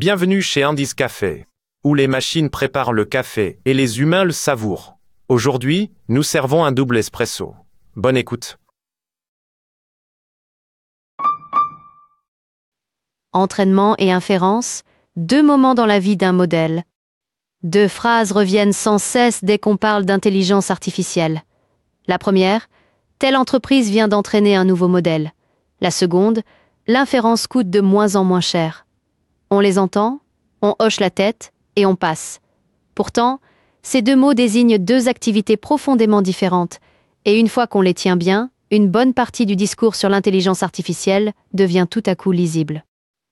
Bienvenue chez Andy's Café, où les machines préparent le café et les humains le savourent. Aujourd'hui, nous servons un double espresso. Bonne écoute. Entraînement et inférence, deux moments dans la vie d'un modèle. Deux phrases reviennent sans cesse dès qu'on parle d'intelligence artificielle. La première, telle entreprise vient d'entraîner un nouveau modèle. La seconde, l'inférence coûte de moins en moins cher. On les entend, on hoche la tête et on passe. Pourtant, ces deux mots désignent deux activités profondément différentes, et une fois qu'on les tient bien, une bonne partie du discours sur l'intelligence artificielle devient tout à coup lisible.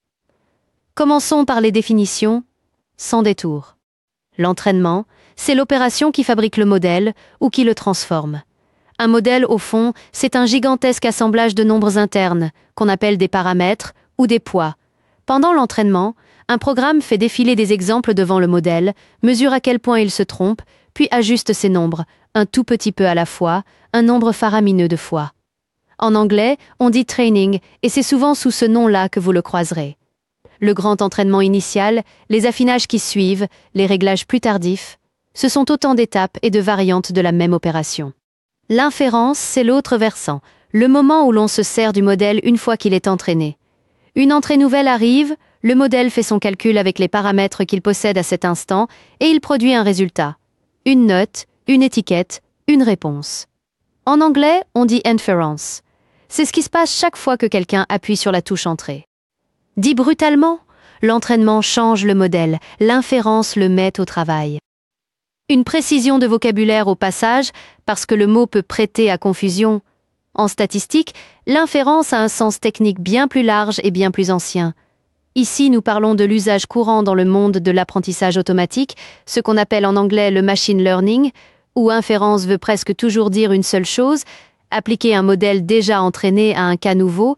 Commençons par les définitions, sans détour. L'entraînement, c'est l'opération qui fabrique le modèle ou qui le transforme. Un modèle, au fond, c'est un gigantesque assemblage de nombres internes, qu'on appelle des paramètres ou des poids. Pendant l'entraînement, un programme fait défiler des exemples devant le modèle, mesure à quel point il se trompe, puis ajuste ces nombres, un tout petit peu à la fois, un nombre faramineux de fois. En anglais, on dit training, et c'est souvent sous ce nom-là que vous le croiserez. Le grand entraînement initial, les affinages qui suivent, les réglages plus tardifs, ce sont autant d'étapes et de variantes de la même opération. L'inférence, c'est l'autre versant, le moment où l'on se sert du modèle une fois qu'il est entraîné. Une entrée nouvelle arrive, le modèle fait son calcul avec les paramètres qu'il possède à cet instant et il produit un résultat. Une note, une étiquette, une réponse. En anglais, on dit inference. C'est ce qui se passe chaque fois que quelqu'un appuie sur la touche entrée. Dit brutalement, l'entraînement change le modèle, l'inférence le met au travail. Une précision de vocabulaire au passage, parce que le mot peut prêter à confusion. En statistique, l'inférence a un sens technique bien plus large et bien plus ancien. Ici, nous parlons de l'usage courant dans le monde de l'apprentissage automatique, ce qu'on appelle en anglais le machine learning, où inférence veut presque toujours dire une seule chose, appliquer un modèle déjà entraîné à un cas nouveau.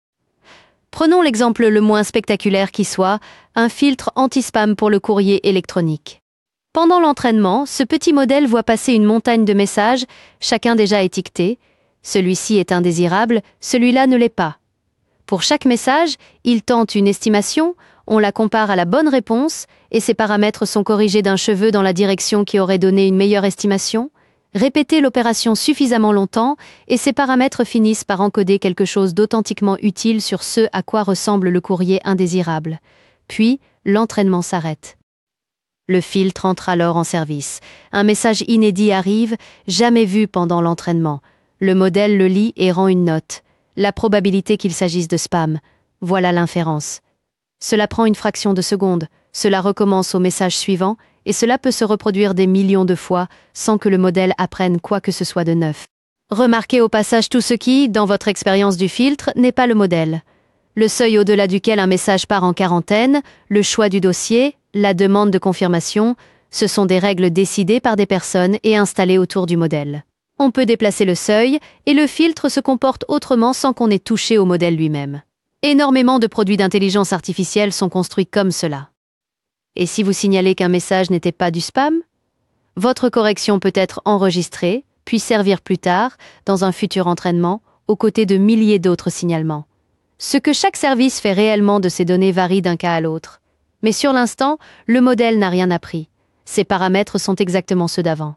Prenons l'exemple le moins spectaculaire qui soit, un filtre anti-spam pour le courrier électronique. Pendant l'entraînement, ce petit modèle voit passer une montagne de messages, chacun déjà étiqueté. Celui-ci est indésirable, celui-là ne l'est pas. Pour chaque message, il tente une estimation, on la compare à la bonne réponse, et ses paramètres sont corrigés d'un cheveu dans la direction qui aurait donné une meilleure estimation. Répétez l'opération suffisamment longtemps, et ces paramètres finissent par encoder quelque chose d'authentiquement utile sur ce à quoi ressemble le courrier indésirable. Puis, l'entraînement s'arrête. Le filtre entre alors en service. Un message inédit arrive, jamais vu pendant l'entraînement. Le modèle le lit et rend une note. La probabilité qu'il s'agisse de spam. Voilà l'inférence. Cela prend une fraction de seconde. Cela recommence au message suivant, et cela peut se reproduire des millions de fois sans que le modèle apprenne quoi que ce soit de neuf. Remarquez au passage tout ce qui, dans votre expérience du filtre, n'est pas le modèle. Le seuil au-delà duquel un message part en quarantaine, le choix du dossier, la demande de confirmation, ce sont des règles décidées par des personnes et installées autour du modèle. On peut déplacer le seuil, et le filtre se comporte autrement sans qu'on ait touché au modèle lui-même. Énormément de produits d'intelligence artificielle sont construits comme cela. Et si vous signalez qu'un message n'était pas du spam, votre correction peut être enregistrée, puis servir plus tard, dans un futur entraînement, aux côtés de milliers d'autres signalements. Ce que chaque service fait réellement de ces données varie d'un cas à l'autre. Mais sur l'instant, le modèle n'a rien appris. Ses paramètres sont exactement ceux d'avant.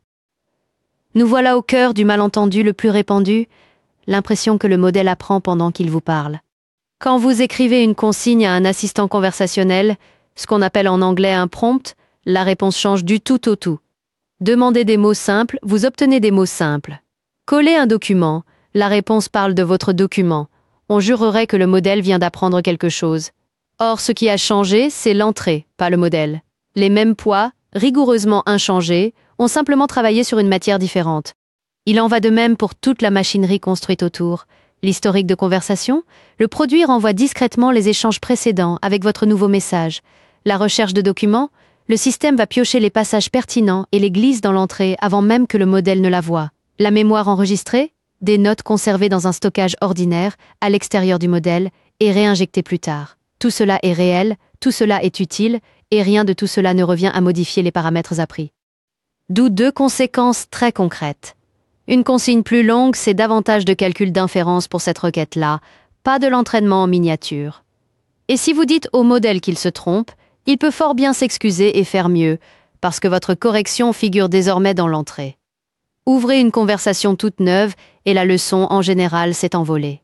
Nous voilà au cœur du malentendu le plus répandu, l'impression que le modèle apprend pendant qu'il vous parle. Quand vous écrivez une consigne à un assistant conversationnel, ce qu'on appelle en anglais un prompt, la réponse change du tout au tout. Demandez des mots simples, vous obtenez des mots simples. Collez un document, la réponse parle de votre document. On jurerait que le modèle vient d'apprendre quelque chose. Or, ce qui a changé, c'est l'entrée, pas le modèle. Les mêmes poids, rigoureusement inchangés, ont simplement travaillé sur une matière différente. Il en va de même pour toute la machinerie construite autour. L'historique de conversation, le produit renvoie discrètement les échanges précédents avec votre nouveau message. La recherche de documents, le système va piocher les passages pertinents et les glisse dans l'entrée avant même que le modèle ne la voie. La mémoire enregistrée, des notes conservées dans un stockage ordinaire, à l'extérieur du modèle, et réinjectées plus tard. Tout cela est réel, tout cela est utile, et rien de tout cela ne revient à modifier les paramètres appris. D'où deux conséquences très concrètes. Une consigne plus longue, c'est davantage de calcul d'inférence pour cette requête-là, pas de l'entraînement en miniature. Et si vous dites au modèle qu'il se trompe, Il peut fort bien s'excuser et faire mieux, parce que votre correction figure désormais dans l'entrée. Ouvrez une conversation toute neuve et la leçon en général s'est envolée.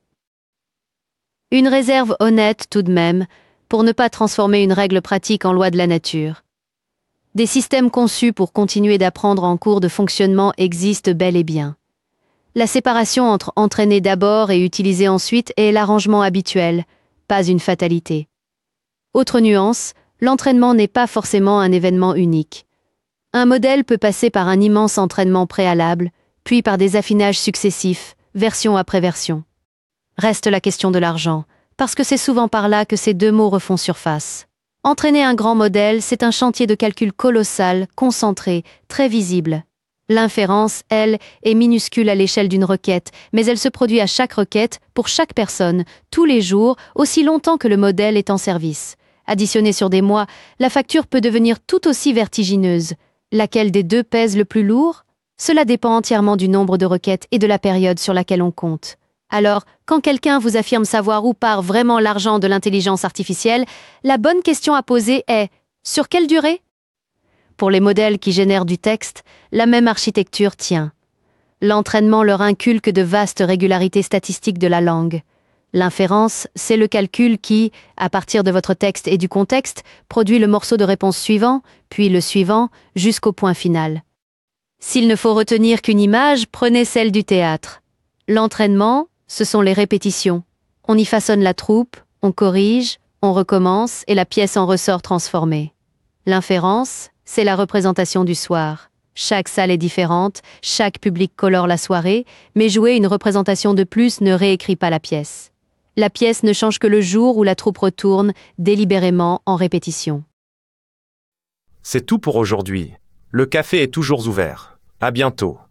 Une réserve honnête tout de même, pour ne pas transformer une règle pratique en loi de la nature. Des systèmes conçus pour continuer d'apprendre en cours de fonctionnement existent bel et bien. La séparation entre entraîner d'abord et utiliser ensuite est l'arrangement habituel, pas une fatalité. Autre nuance, l'entraînement n'est pas forcément un événement unique. Un modèle peut passer par un immense entraînement préalable, puis par des affinages successifs, version après version. Reste la question de l'argent, parce que c'est souvent par là que ces deux mots refont surface. Entraîner un grand modèle, c'est un chantier de calcul colossal, concentré, très visible. L'inférence, elle, est minuscule à l'échelle d'une requête, mais elle se produit à chaque requête, pour chaque personne, tous les jours, aussi longtemps que le modèle est en service. Additionnée sur des mois, la facture peut devenir tout aussi vertigineuse. Laquelle des deux pèse le plus lourd? Cela dépend entièrement du nombre de requêtes et de la période sur laquelle on compte. Alors, quand quelqu'un vous affirme savoir où part vraiment l'argent de l'intelligence artificielle, la bonne question à poser est « sur quelle durée ?» Pour les modèles qui génèrent du texte, la même architecture tient. L'entraînement leur inculque de vastes régularités statistiques de la langue. L'inférence, c'est le calcul qui, à partir de votre texte et du contexte, produit le morceau de réponse suivant, puis le suivant, jusqu'au point final. S'il ne faut retenir qu'une image, prenez celle du théâtre. L'entraînement, ce sont les répétitions. On y façonne la troupe, on corrige, on recommence et la pièce en ressort transformée. L'inférence, c'est la représentation du soir. Chaque salle est différente, chaque public colore la soirée, mais jouer une représentation de plus ne réécrit pas la pièce. La pièce ne change que le jour où la troupe retourne, délibérément en répétition. C'est tout pour aujourd'hui. Le café est toujours ouvert. À bientôt.